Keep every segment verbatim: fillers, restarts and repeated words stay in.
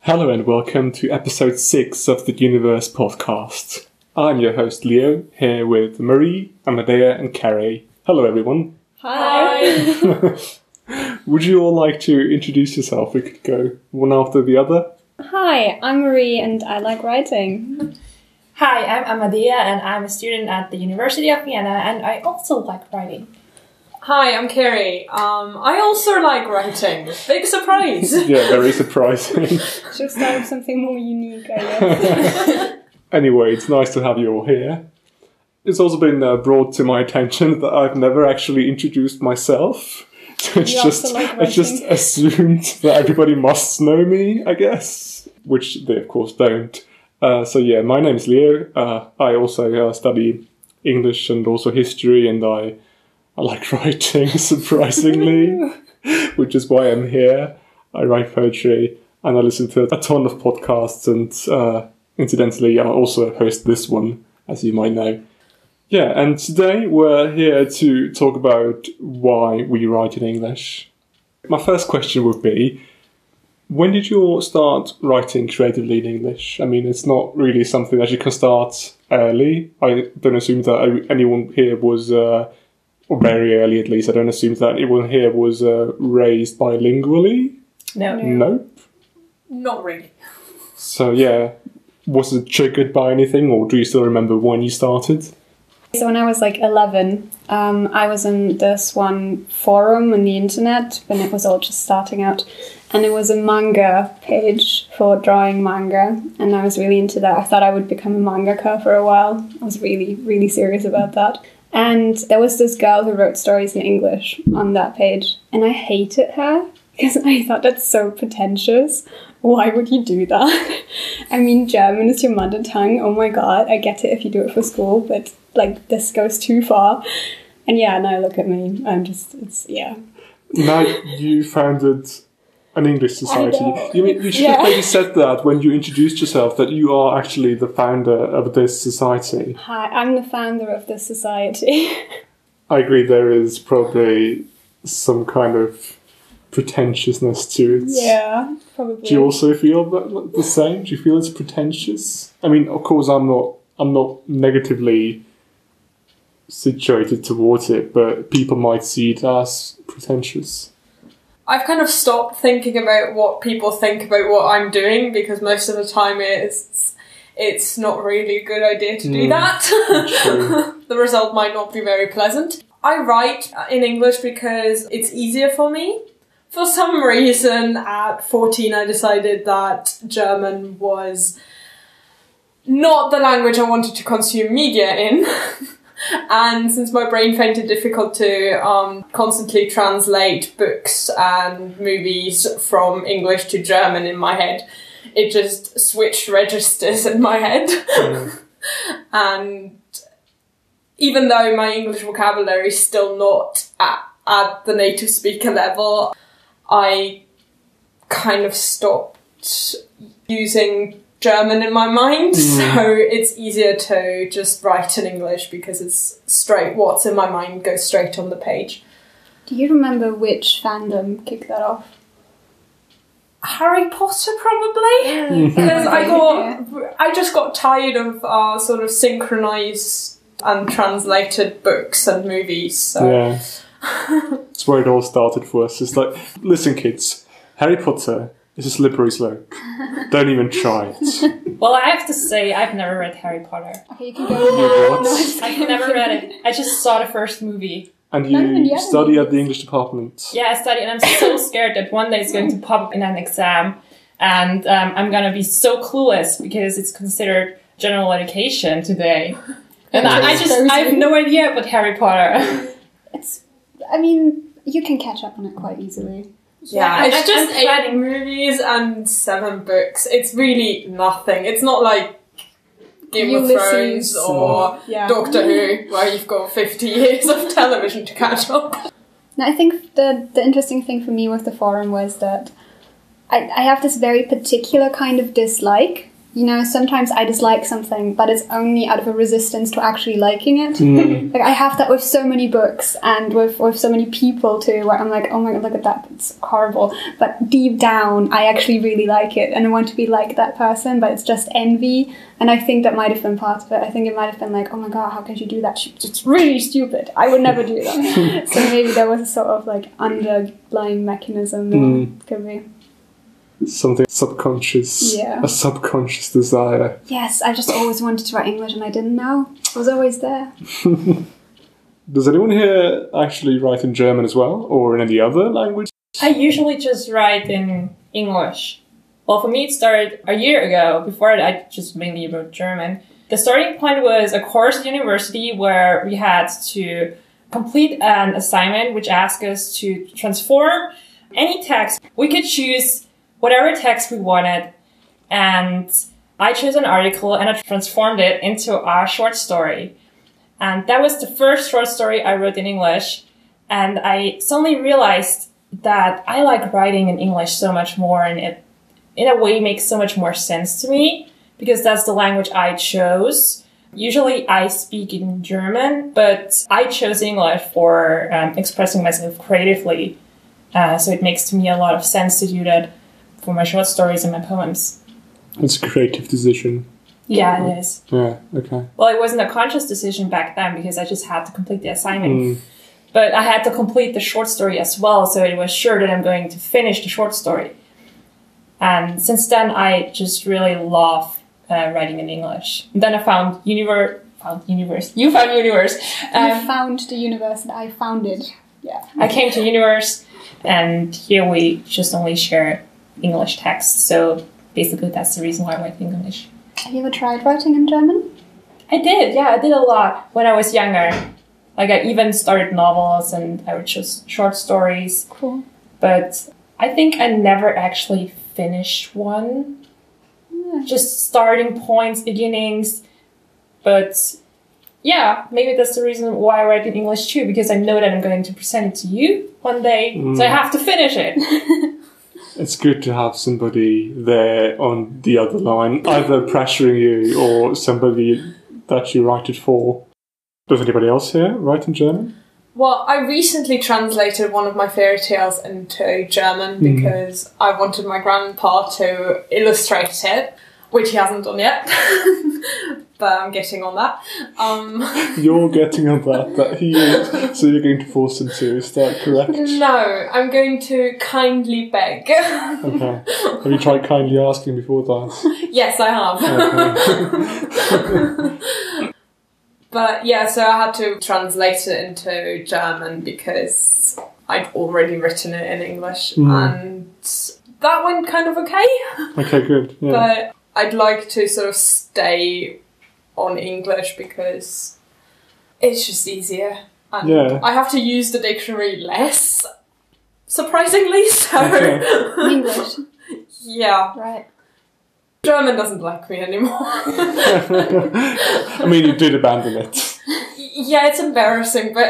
Hello and welcome to episode six of the Universe podcast. I'm your host Leo, here with Marie, Amadea and Carrie. Hello everyone. Hi. Would you all like to introduce yourself? We could go one after the other. Hi, I'm Marie and I like writing. Hi, I'm Amadea and I'm a student at the University of Vienna and I also like writing. Hi, I'm Carrie. Um, I also like writing. Big surprise. Yeah, very surprising. Should start with something more unique, I guess. Anyway, it's nice to have you all here. It's also been uh, brought to my attention that I've never actually introduced myself. So it's You just, also like it's just writing. assumed that everybody must know me, I guess. Which they, of course, don't. Uh, so yeah, my name is Leo. Uh, I also uh, study English and also history, and I, I like writing, surprisingly, which is why I'm here. I write poetry, and I listen to a ton of podcasts, and uh, incidentally, I also host this one, as you might know. Yeah, and today we're here to talk about why we write in English. My first question would be, when did you all start writing creatively in English? I mean, it's not really something that you can start early. I don't assume that anyone here was, uh, or very early at least, I don't assume that anyone here was uh, raised bilingually. No. Nope. Not really. So yeah, was it triggered by anything, or do you still remember when you started? So when I was like eleven, um, I was in this one forum on the internet when it was all just starting out. And it was a manga page for drawing manga. And I was really into that. I thought I would become a mangaka for a while. I was really, really serious about that. And there was this girl who wrote stories in English on that page. And I hated her because I thought that's so pretentious. Why would you do that? I mean, German is your mother tongue. Oh my god, I get it if you do it for school, but like this goes too far. And yeah, now look at me. I'm just, it's, yeah. Now you founded an English society. know. You mean you should Yeah. have maybe said that when you introduced yourself, that you are actually the founder of this society. Hi, I'm the founder of this society. I agree there is probably some kind of pretentiousness to it. Yeah, probably. Do you also feel that the same? Do you feel it's pretentious? I mean, of course, I'm not. I'm not negatively situated towards it, but people might see it as pretentious. I've kind of stopped thinking about what people think about what I'm doing because most of the time it's it's not really a good idea to do Mm, that. true. The result might not be very pleasant. I write in English because it's easier for me. For some reason, at fourteen, I decided that German was not the language I wanted to consume media in. And since my brain found it difficult to um, constantly translate books and movies from English to German in my head, it just switched registers in my head. Mm. And even though my English vocabulary is still not at, at the native speaker level, I kind of stopped using German in my mind, Mm. so it's easier to just write in English because it's straight, what's in my mind goes straight on the page. Do you remember which fandom kicked that off? Harry Potter, probably? Because I got, I just got tired of uh, sort of synchronized and translated books and movies, so... Yeah. That's where it all started for us. It's like, listen kids, Harry Potter is a slippery slope. Don't even try it. Well, I have to say, I've never read Harry Potter. Okay, you can go You now. what? No, I'm just I've kidding. never read it. I just saw the first movie. And Not even the you other study at movies. the English department. Yeah, I study and I'm so scared that one day it's going to pop up in an exam and um, I'm going to be so clueless because it's considered general education today. And I, I just, I have no idea about Harry Potter. It's, I mean, you can catch up on it quite easily. Yeah, I- it's I- just I'm eight planning- movies and seven books. It's really nothing. It's not like Game Ulysses. of Thrones or Yeah. Doctor Who, where you've got fifty years of television to catch up. Now, I think the, the interesting thing for me with the forum was that I, I have this very particular kind of dislike you know, sometimes I dislike something, but it's only out of a resistance to actually liking it. Mm. Like I have that with so many books and with, with so many people too, where I'm like, oh my god, look at that, it's horrible. But deep down, I actually really like it and I want to be like that person, but it's just envy. And I think that might have been part of it. I think it might have been like, oh my god, how can you do that? It's really stupid. I would never do that. So maybe there was a sort of like underlying mechanism there. Mm. Could be. Something subconscious, Yeah. a subconscious desire. Yes, I just always wanted to write English and I didn't know. It was always there. Does anyone here actually write in German as well, or in any other language? I usually just write in English. Well, for me, it started a year ago. Before it, I just mainly wrote German. The starting point was a course at university where we had to complete an assignment which asked us to transform any text. We could choose whatever text we wanted, and I chose an article and I transformed it into a short story. And that was the first short story I wrote in English. And I suddenly realized that I like writing in English so much more, and it, in a way, makes so much more sense to me because that's the language I chose. Usually I speak in German, but I chose English for um, expressing myself creatively. Uh, so it makes to me a lot of sense to do that for my short stories and my poems. It's a creative decision. Yeah, it is. Yeah, okay. Well, it wasn't a conscious decision back then because I just had to complete the assignment. Mm. But I had to complete the short story as well, so it was sure that I'm going to finish the short story. And since then, I just really love uh, writing in English. And then I found Universe. Found Universe. You found Universe. Um, You found the universe and I found it. Yeah. I came to Universe, and here we just only share English text. So basically, that's the reason why I write English. Have you ever tried writing in German? I did, yeah, I did a lot when I was younger. Like, I even started novels and I would just short stories. Cool. But I think I never actually finished one. Yeah. Just starting points, beginnings. But yeah, maybe that's the reason why I write in English too, because I know that I'm going to present it to you one day. Mm. So I have to finish it. It's good to have somebody there on the other line, either pressuring you or somebody that you write it for. Does anybody else here write in German? Well, I recently translated one of my fairy tales into German Mm. because I wanted my grandpa to illustrate it, which he hasn't done yet. But I'm getting on that. Um, You're getting on that, that he is, so you're going to force him to, is that correct? no, I'm going to kindly beg. Okay. Have you tried kindly asking before that? Yes, I have. Okay. But yeah, so I had to translate it into German because I'd already written it in English, Mm. and that went kind of okay. Okay, good. Yeah. But I'd like to sort of stay on English because it's just easier. And Yeah. I have to use the dictionary less, surprisingly, so Okay. In English. yeah. Right. German doesn't like me anymore. I mean, you did abandon it. Yeah, it's embarrassing, but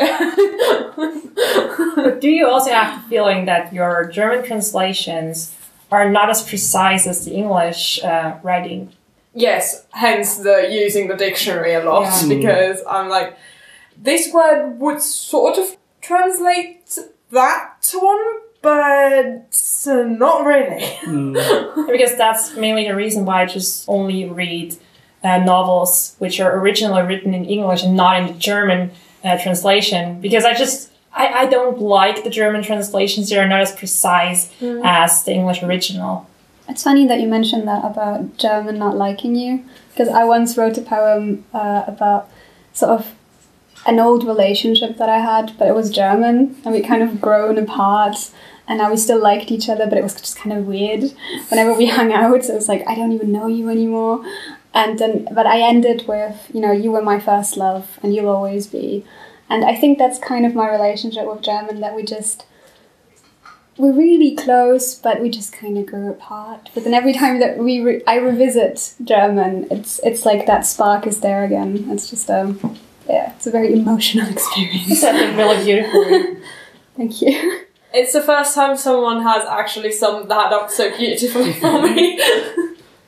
But do you also have the feeling that your German translations are not as precise as the English uh, writing? yes, hence the using the dictionary a lot, Yeah. because I'm like, this word would sort of translate that one, but not really. Mm. Because that's mainly the reason why I just only read uh, novels which are originally written in English and not in the German uh, translation. Because I just, I, I don't like the German translations. They are not as precise Mm. as the English original. It's funny that you mentioned that about German not liking you, because I once wrote a poem uh, about sort of an old relationship that I had, but it was German, and we kind of grown apart, and now we still liked each other, but it was just kind of weird. Whenever we hung out, it was like, I don't even know you anymore. And then, but I ended with, you know, you were my first love, and you'll always be. And I think that's kind of my relationship with German, that we just... we're really close, but we just kind of grew apart. But then every time that we re- I revisit German, it's it's like that spark is there again. It's just a yeah, it's a very emotional experience. That's really beautiful. Thank you. It's the first time someone has actually summed that up so beautifully for me.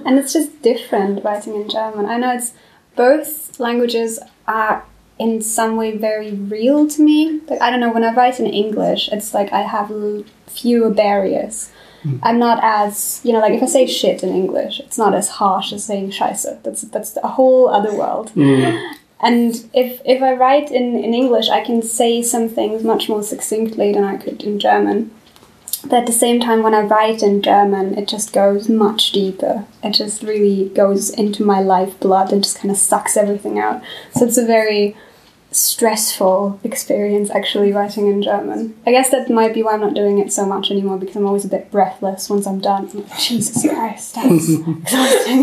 And it's just different writing in German. I know it's both languages are in some way very real to me. But I don't know, when I write in English, it's like I have l- fewer barriers. Mm. I'm not as, you know, like if I say shit in English, it's not as harsh as saying scheiße. That's that's a whole other world. Mm. And if if I write in, in English, I can say some things much more succinctly than I could in German. But at the same time, when I write in German, it just goes much deeper. It just really goes into my lifeblood and just kind of sucks everything out. So it's a very stressful experience, actually, writing in German. I guess that might be why I'm not doing it so much anymore, because I'm always a bit breathless once I'm done. I'm like, Jesus Christ, that's exhausting.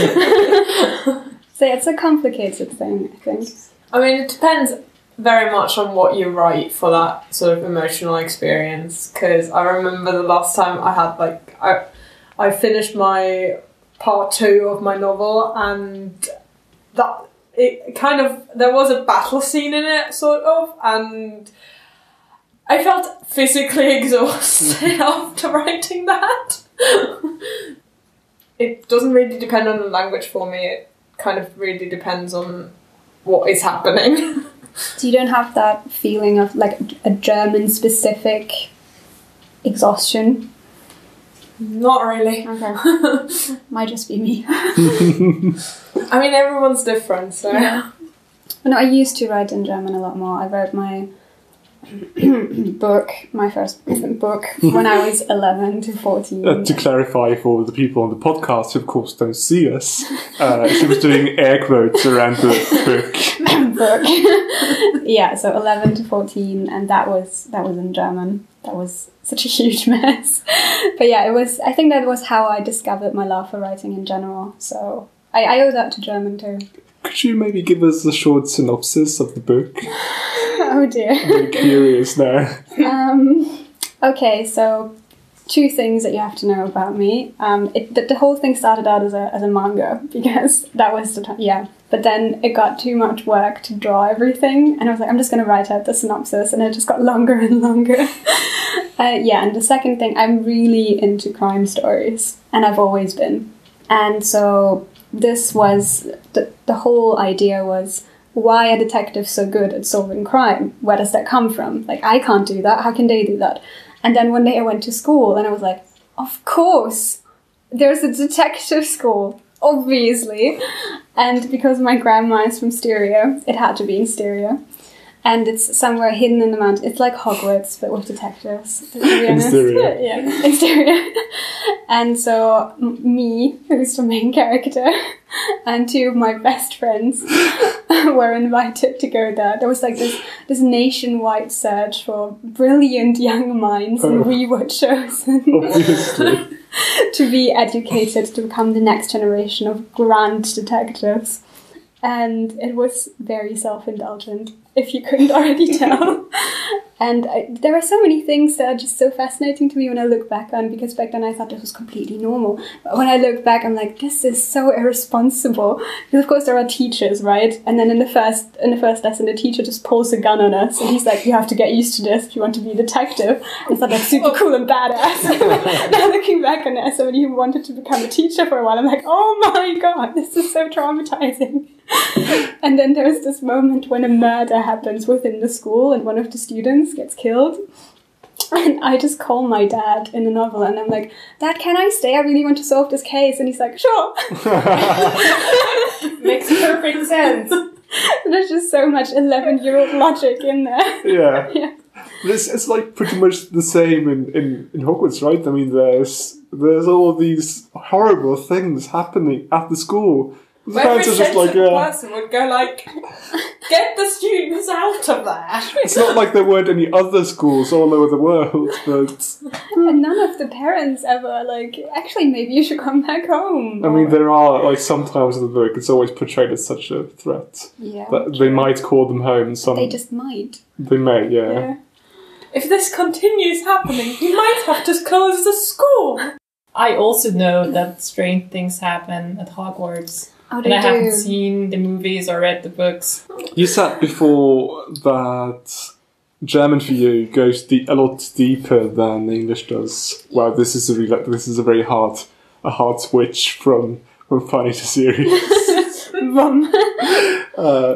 So it's a complicated thing, I think. I mean, it depends very much on what you write for that sort of emotional experience, because I remember the last time I had, like, I, I finished my part two of my novel, and that, it kind of, there was a battle scene in it, sort of, and I felt physically exhausted after writing that. It doesn't really depend on the language for me, it kind of really depends on what is happening. So you don't have that feeling of like a German-specific exhaustion? Not really. Okay. Might just be me. I mean, everyone's different, so... Yeah. No, I used to write in German a lot more. I wrote my book, my first book, when I was eleven to fourteen. Uh, to clarify for the people on the podcast who, of course, don't see us, uh, she was doing air quotes around the book. book. Yeah, so eleven to fourteen, and that was that was in German. That was such a huge mess. But yeah, it was. I think that was how I discovered my love for writing in general. So I, I owe that to German too. Could you maybe give us a short synopsis of the book? Oh dear. I'm very curious now. um, okay, so two things that you have to know about me. Um, it, the, the whole thing started out as a as a manga, because that was the time. Yeah. But then it got too much work to draw everything, and I was like, I'm just going to write out the synopsis, and it just got longer and longer. uh, yeah, and the second thing, I'm really into crime stories, and I've always been. And so this was, the, the whole idea was, why are detectives so good at solving crime? Where does that come from? Like, I can't do that, how can they do that? And then one day I went to school, and I was like, of course, there's a detective school. Obviously. And because my grandma is from Styria, it had to be in Styria. And it's somewhere hidden in the mountain. It's like Hogwarts, but with detectives. To be in Styria. Yeah, in Styria. And so m- me, who's the main character, and two of my best friends were invited to go there. There was like this, this nationwide search for brilliant young minds, and oh. we were chosen. Obviously. To be educated to become the next generation of grand detectives. And it was very self-indulgent, if you couldn't already tell. And I, there are so many things that are just so fascinating to me when I look back on, because back then I thought this was completely normal. But when I look back, I'm like, this is so irresponsible. Because of course there are teachers, right? And then in the first in the first lesson, the teacher just pulls a gun on us, and he's like, you have to get used to this if you want to be a detective. I thought that's super cool and badass. Now looking back on it, as somebody who wanted to become a teacher for a while, I'm like, oh my god, this is so traumatizing. And then there's this moment when a murder happens within the school and one of the students gets killed. And I just call my dad in the novel and I'm like, Dad, can I stay? I really want to solve this case. And he's like, sure. Makes perfect sense. There's just so much eleven-year-old logic in there. Yeah. Yeah. It's, it's like pretty much the same in, in, in Hogwarts, right? I mean, there's there's all these horrible things happening at the school. The Every parents sensible like, uh, person would go like, get the students out of there. It's not like there weren't any other schools all over the world, but... And none of the parents ever, like, actually, maybe you should come back home. I mean, there are, like, sometimes in the book, it's always portrayed as such a threat. Yeah. That they might call them home. Some They just might. They may, yeah. Yeah. If this continues happening, you might have to close the school. I also know that strange things happen at Hogwarts. Oh, and they I do. haven't seen the movies or read the books. You said before that German for you goes de- a lot deeper than English does. Wow, this is a really, this is a very hard a hard switch from from funny to serious. Rum. uh,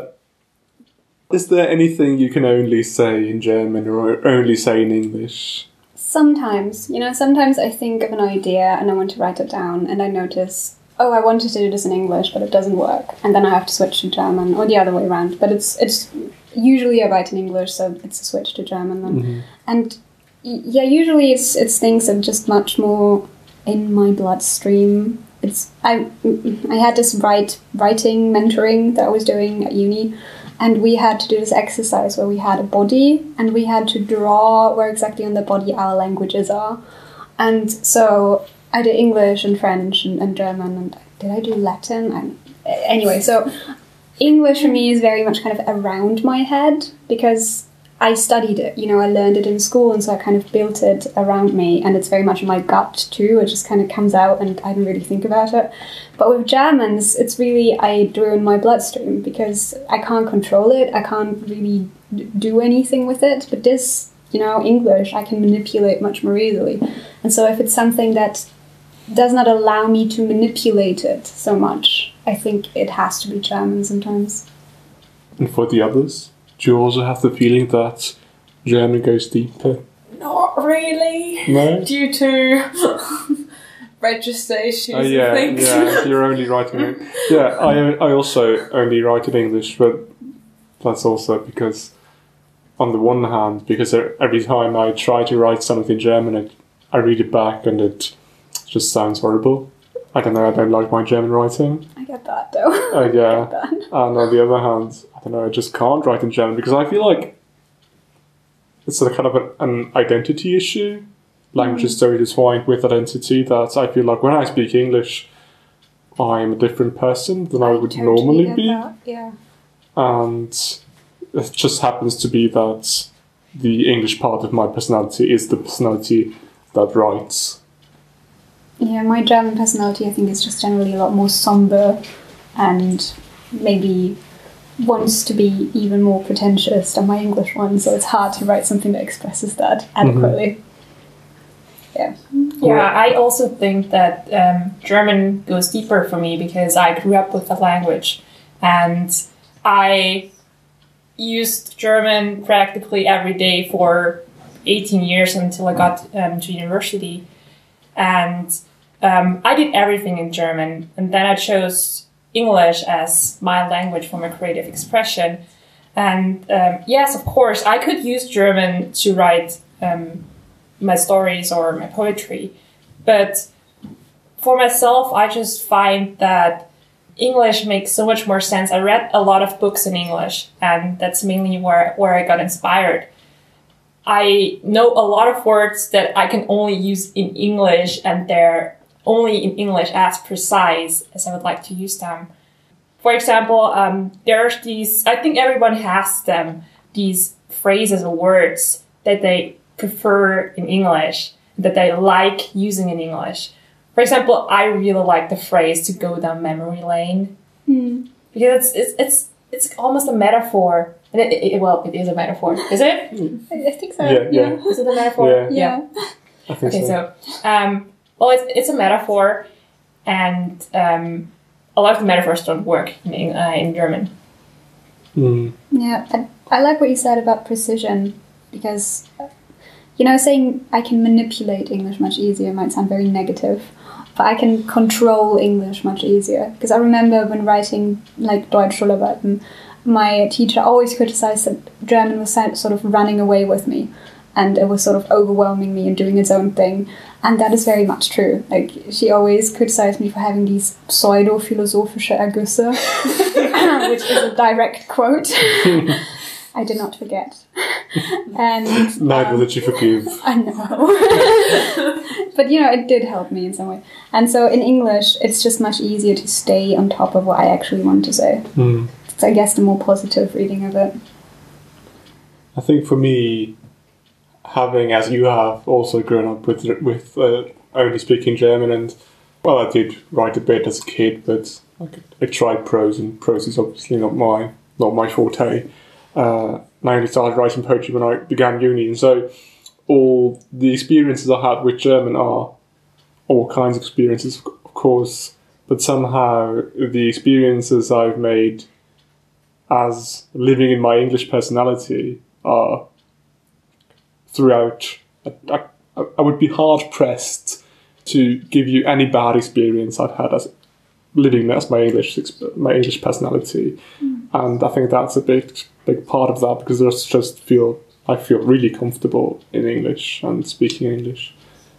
is there anything you can only say in German or only say in English? Sometimes, you know, sometimes I think of an idea and I want to write it down and I notice, oh, I wanted to do this in English, but it doesn't work. And then I have to switch to German or the other way around. But it's it's usually I write in English, so it's a switch to German then. Mm-hmm. And yeah, usually it's it's things that are just much more in my bloodstream. It's I I had this write, writing mentoring that I was doing at uni. And we had to do this exercise where we had a body and we had to draw where exactly on the body our languages are. And so I did English and French and, and German and did I do Latin? And, anyway, so English for me is very much kind of around my head because I studied it, you know, I learned it in school and so I kind of built it around me and it's very much in my gut too, it just kind of comes out and I don't really think about it. But with Germans, it's really, I drew in my bloodstream because I can't control it, I can't really do anything with it, but this, you know, English, I can manipulate much more easily. And so if it's something that does not allow me to manipulate it so much, I think it has to be German sometimes. And for the others? Do you also have the feeling that German goes deeper? Not really. No? Due to register issues uh, yeah, and things. Yeah, you're only writing it. Yeah, I, I also only write in English, but that's also because, on the one hand, because every time I try to write something in German, it, I read it back and it just sounds horrible. I don't know, I don't like my German writing. I get that though. Uh, yeah. I get that. And on the other hand, I don't know, I just can't write in German because I feel like it's a kind of an, an identity issue. Language is so intertwined with identity that I feel like when I speak English, I'm a different person than I, I would totally normally get be. That. Yeah. And it just happens to be that the English part of my personality is the personality that writes. Yeah, my German personality, I think, is just generally a lot more somber and maybe wants to be even more pretentious than my English one, so it's hard to write something that expresses that adequately. Mm-hmm. Yeah. Yeah, I also think that um, German goes deeper for me because I grew up with the language and I used German practically every day for eighteen years until I got um, to university. And um, I did everything in German. And then I chose English as my language for my creative expression. And um, yes, of course, I could use German to write um, my stories or my poetry. But for myself, I just find that English makes so much more sense. I read a lot of books in English, and that's mainly where, where I got inspired. I know a lot of words that I can only use in English, and they're only in English as precise as I would like to use them. For example, um, there's these, I think everyone has them, these phrases or words that they prefer in English, that they like using in English. For example, I really like the phrase to go down memory lane. Mm. Because it's, it's, it's, it's almost a metaphor. And it, it, well, it is a metaphor. Is it? I think so. Yeah, yeah. yeah. Is it a metaphor? Yeah. Yeah. I think Okay, so. so, um, well, it's, it's a metaphor, and um, a lot of the metaphors don't work in, uh, in German. Mm. Yeah, I, I like what you said about precision, because, you know, saying I can manipulate English much easier might sound very negative, but I can control English much easier. Because I remember when writing, like, Deutschschularbeiten, my teacher always criticized that German was sort of running away with me, and it was sort of overwhelming me and doing its own thing. And that is very much true. Like, she always criticized me for having these pseudo-philosophische Ergüsse, which is a direct quote. I did not forget. And Neither um, did you forgive. I know. But, you know, it did help me in some way. And so in English, it's just much easier to stay on top of what I actually want to say. Mm. It's, I guess, the more positive reading of it. I think for me, having, as you have, also grown up with with uh, only speaking German, and, well, I did write a bit as a kid, but I, could, I tried prose, and prose is obviously not my not my forte. Uh, and I only started writing poetry when I began uni, and so all the experiences I had with German are all kinds of experiences. Of course, but somehow the experiences I've made as living in my English personality are throughout. I, I, I would be hard pressed to give you any bad experience I've had as living as my English my English personality, mm. and I think that's a big big part of that because I just feel I feel really comfortable in English and speaking English.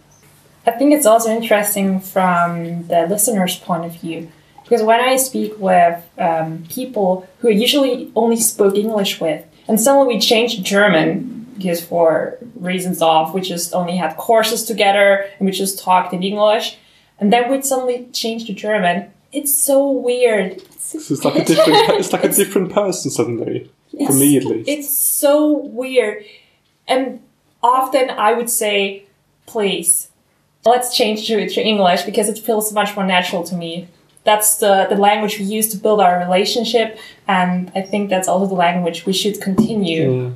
I think it's also interesting from the listener's point of view, because when I speak with um, people who I usually only spoke English with, and suddenly we changed to German, because for reasons of we just only had courses together and we just talked in English, and then we'd suddenly change to German. It's so weird. So it's like a different. It's like a different person suddenly. For me, at least. It's so weird, and often I would say, "Please, let's change to, to English because it feels much more natural to me." That's the, the language we use to build our relationship, and I think that's also the language we should continue. Yeah.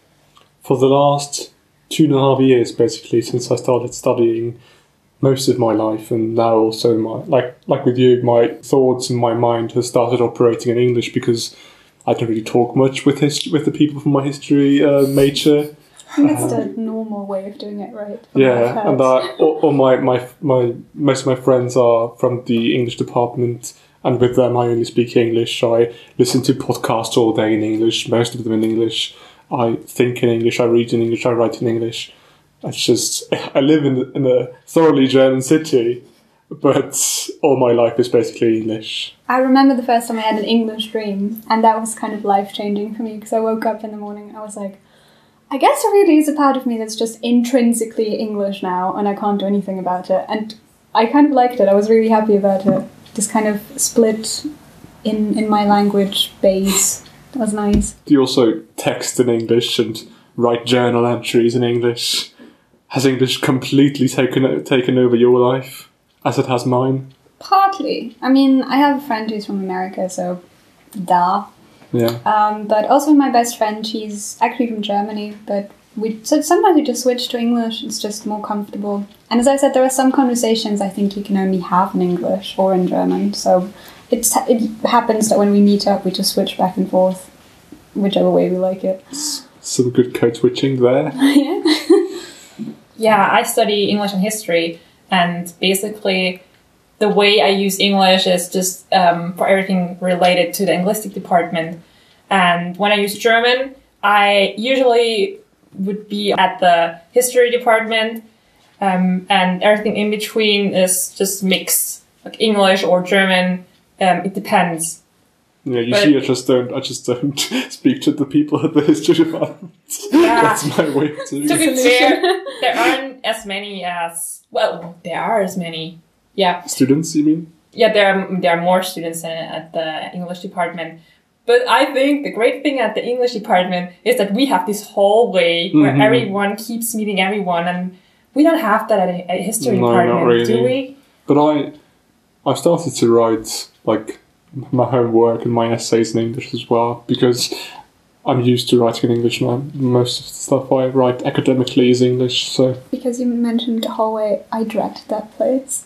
For the last two and a half years, basically, since I started studying, most of my life, and now also my like like with you, my thoughts and my mind has started operating in English because I don't really talk much with his, with the people from my history uh, major. I think it's the normal way of doing it, right? Yeah, and uh, all, all my, my my most of my friends are from the English department, and with them I only speak English. I listen to podcasts all day in English, most of them in English. I think in English, I read in English, I write in English. It's just, I live in, in a thoroughly German city, but all my life is basically English. I remember the first time I had an English dream, and that was kind of life-changing for me, because I woke up in the morning and I was like, I guess there really is a part of me that's just intrinsically English now, and I can't do anything about it. And I kind of liked it. I was really happy about it. This kind of split in, in my language base. That was nice. Do you also text in English and write journal entries in English? Has English completely taken taken over your life, as it has mine? Partly. I mean, I have a friend who's from America, so duh. Yeah. Um, but also my best friend, she's actually from Germany, but we so sometimes we just switch to English. It's just more comfortable. And as I said, there are some conversations I think you can only have in English or in German. So it's, it happens that when we meet up, we just switch back and forth, whichever way we like it. Some good code switching there. Yeah. Yeah, I study English and history, and basically the way I use English is just um, for everything related to the linguistic department. And when I use German, I usually would be at the history department, um, and everything in between is just mixed, like English or German. Um, it depends. Yeah, you but, see, I just don't. I just don't speak to the people at the history department. Yeah. That's my way of doing To be it. fair, there aren't as many as well. There are as many. Yeah. Students, you mean? Yeah, there are there are more students in, at the English department. But I think the great thing at the English department is that we have this hallway where Mm-hmm. everyone keeps meeting everyone, and we don't have that at a, a history No, department, not really. do we? But I, I started to write like my homework and my essays in English as well because I'm used to writing in English now. Most of the stuff I write academically is English, so. Because you mentioned the hallway, I dread that place.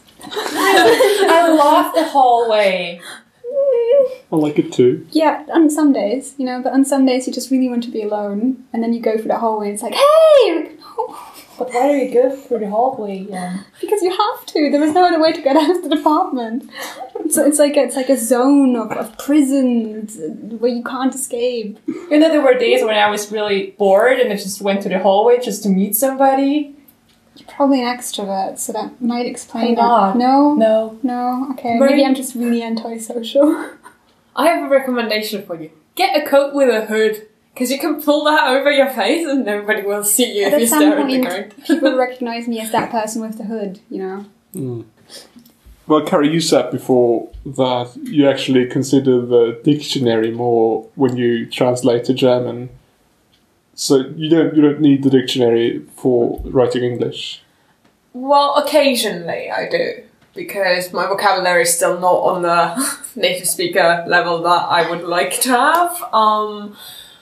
I love the hallway. I like it too. Yeah, on some days, you know, but on some days you just really want to be alone, and then you go through that hallway and it's like, hey! But why do you go through the hallway again? Because you have to. There is no other way to get out of the department. So it's like a, it's like a zone of, of prison where you can't escape. You know, there were days when I was really bored and I just went to the hallway just to meet somebody. You're probably an extrovert, so that might explain I'm not. it. No? No. No? Okay, Very- maybe I'm just really antisocial. I have a recommendation for you. Get a coat with a hood, because you can pull that over your face and nobody will see you But if at you some stare at the point, coat. people recognise me as that person with the hood, you know? Mm. Well, Carrie, you said before that you actually consider the dictionary more when you translate to German. So you don't you don't need the dictionary for writing English. Well, occasionally I do, because my vocabulary is still not on the native speaker level that I would like to have. Um,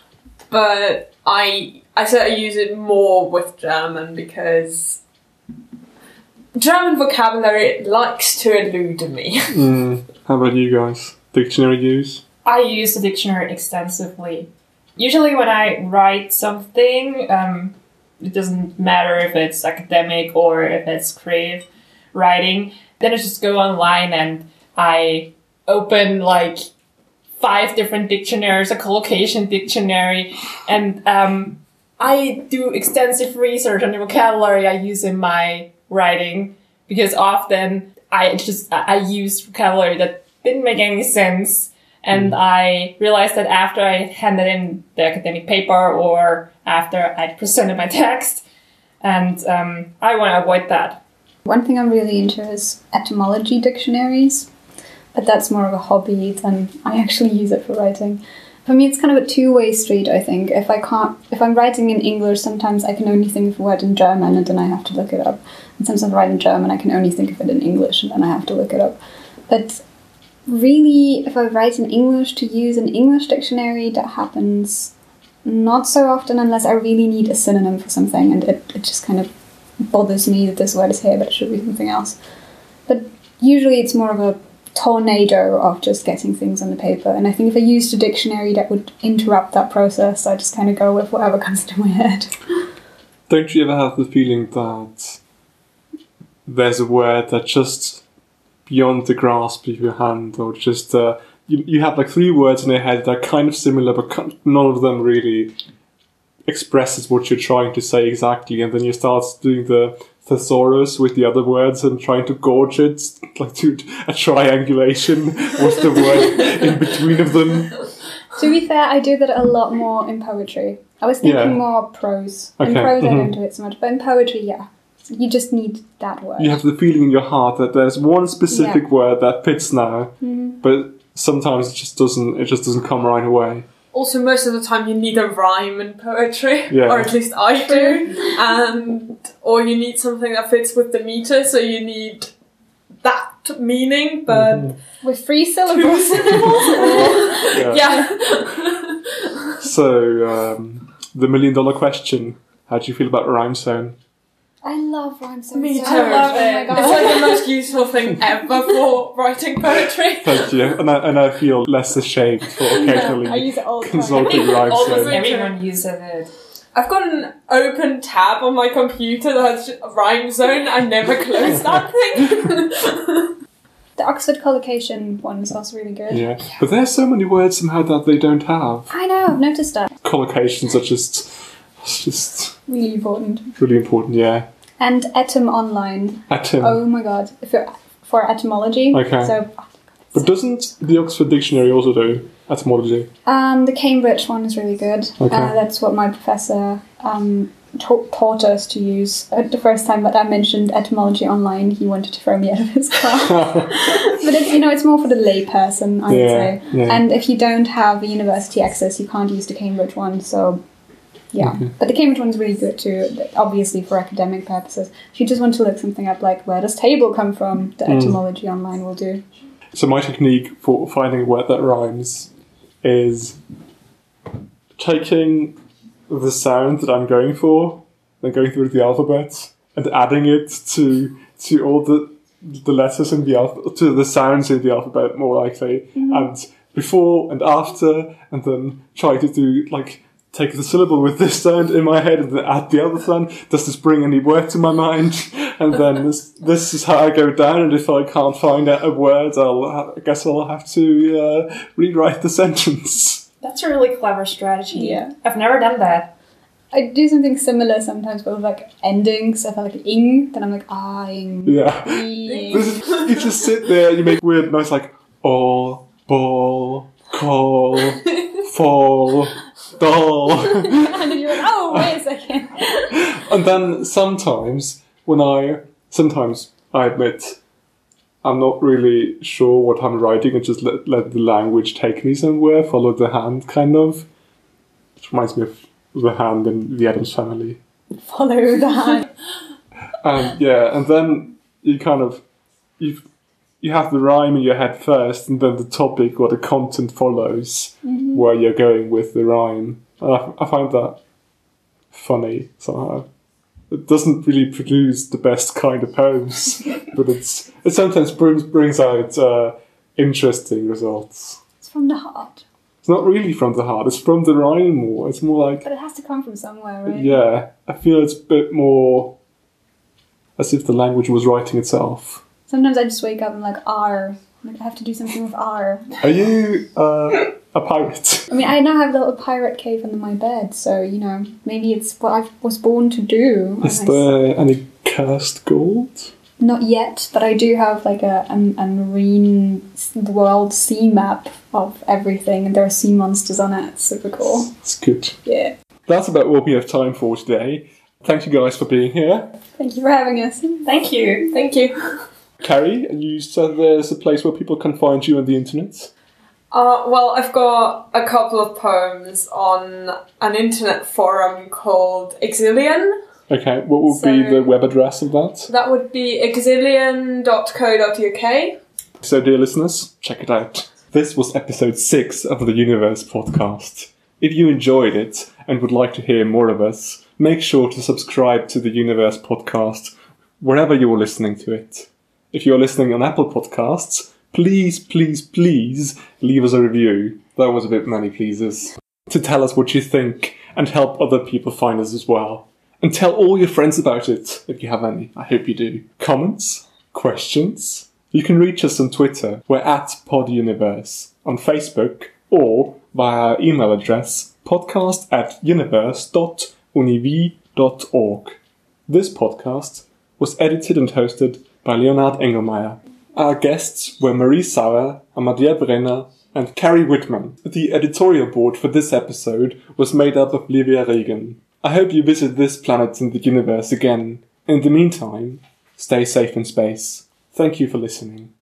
but I I certainly use it more with German because German vocabulary likes to elude me. Mm. How about you guys? Dictionary use? I use the dictionary extensively. Usually when I write something, um, it doesn't matter if it's academic or if it's creative writing, then I just go online and I open like five different dictionaries, a collocation dictionary, and um, I do extensive research on the vocabulary I use in my writing, because often I just I use vocabulary that didn't make any sense. And I realized that after I handed in the academic paper or after I presented my text, and um, I want to avoid that. One thing I'm really into is etymology dictionaries, but that's more of a hobby than I actually use it for writing. For me, it's kind of a two-way street, I think. If I can't, if I'm writing in English, sometimes I can only think of a word in German and then I have to look it up. And sometimes I'm writing German, I can only think of it in English and then I have to look it up. But really, if I write in English, to use an English dictionary, that happens not so often unless I really need a synonym for something, and it, it just kind of bothers me that this word is here but it should be something else. But usually it's more of a tornado of just getting things on the paper, and I think if I used a dictionary that would interrupt that process, I just kind of go with whatever comes to my head. Don't you ever have the feeling that there's a word that just beyond the grasp of your hand, or just uh, you, you have like three words in your head that are kind of similar, but none of them really expresses what you're trying to say exactly, and then you start doing the thesaurus with the other words and trying to gorge it, like do a triangulation. What's the word in between of them? To be fair, I do that a lot more in poetry. I was thinking Yeah. more prose. Okay, In prose, mhm. I don't do it so much, but in poetry, yeah. You just need that word. You have the feeling in your heart that there's one specific Yeah. word that fits now, Mhm. but sometimes it just doesn't. It just doesn't come right away. Also, most of the time you need a rhyme in poetry, Yeah. or at least I do, and or you need something that fits with the meter, so you need that meaning, but Mm-hmm. With three two syllables. syllables. Yeah. Yeah. So um, the million dollar question: how do you feel about rhyme zone? I love rhyme so Me so too. much. love Oh my it. god. It's like the most useful thing ever for writing poetry. Thank you, and I, and I feel less ashamed for occasionally I use it all the time. consulting rhyme Almost zone. Everyone uses it. I've got an open tab on my computer that has a rhyme zone. I never close that thing. The Oxford collocation one is also really good. Yeah, but there's so many words somehow that they don't have. I know, I've noticed that. Collocations are just, it's just Really important. really important. Yeah, And Etym Online. Atom. Oh my god. For, for etymology. Okay. So, But doesn't the Oxford Dictionary also do etymology? um, the Cambridge one is really good. Okay. Uh, that's what my professor um, ta- taught us to use. Uh, the first time that I mentioned etymology online, he wanted to throw me out of his class. But it's, you know, it's more for the lay person, I would Yeah, say. yeah. And if you don't have a university access, you can't use the Cambridge one. So, yeah. Okay. But the Cambridge one's really good too, obviously for academic purposes. If you just want to look something up, like where does table come from, the Mm. etymology online will do. So my technique for finding a word that rhymes is taking the sound that I'm going for, then going through the alphabet and adding it to to all the the letters in the alphabet, to the sounds in the alphabet, more likely, and before and after, and then try to do like take the syllable with this sound in my head and then add the other sound. Does this bring any word to my mind? And then this, this is how I go down. And if I can't find a word, I'll ha- I guess I'll have to uh, rewrite the sentence. That's a really clever strategy. Yeah. I've never done that. I do something similar sometimes, but with like endings. So if I like ing, then I'm like ah ing. Yeah. ing. This is, you just sit there, you make weird noise like all, ball, call, fall, doll. And then you're like, oh wait a second. And then sometimes, when I, sometimes I admit I'm not really sure what I'm writing and just let, let the language take me somewhere, follow the hand kind of. Which reminds me of the hand in the Addams Family. Follow that. And yeah, and then you kind of, you you have the rhyme in your head first, and then the topic or the content follows Mm-hmm. where you're going with the rhyme. And I, I find that funny somehow. it doesn't really produce the best kind of poems, but it's it sometimes brings brings out uh, interesting results. It's from the heart. It's not really from the heart. It's from the rhyme more. It's more like But it has to come from somewhere, right? yeah. I feel it's a bit more as if the language was writing itself. Sometimes I just wake up and like R. Like I have to do something with R. Are you uh, a pirate? I mean, I now have a little pirate cave under my bed, so you know maybe it's what I was born to do. Is And I there any cursed gold? Not yet, but I do have like a, a, a marine s- world sea map of everything, and there are sea monsters on it. It's super cool. That's good. Yeah. That's about what we have time for today. Thank you guys for being here. Thank you for having us. Thank you. Thank you. Carrie, you said there's a place where people can find you on the internet. Uh, well, I've got a couple of poems on an internet forum called Exilian. Okay, what would So- be the web address of that? That would be exilian dot co dot uk. So, dear listeners, check it out. This was episode six of the Universe podcast. If you enjoyed it and would like to hear more of us, make sure to subscribe to the Universe podcast wherever you're listening to it. If you're listening on Apple Podcasts, please, please, please leave us a review. That was a bit many pleases. To tell us what you think and help other people find us as well. And tell all your friends about it, if you have any. I hope you do. Comments? Questions? You can reach us on Twitter. We're at PodUniverse. On Facebook, or via our email address, podcast at universe dot univ dot org. This podcast was edited and hosted by Leonard Engelmeyer. Our guests were Marie Sauer, Amadia Brenner, and Carrie Whitman. The editorial board for this episode was made up of Livia Regan. I hope you visit this planet in the universe again. In the meantime, stay safe in space. Thank you for listening.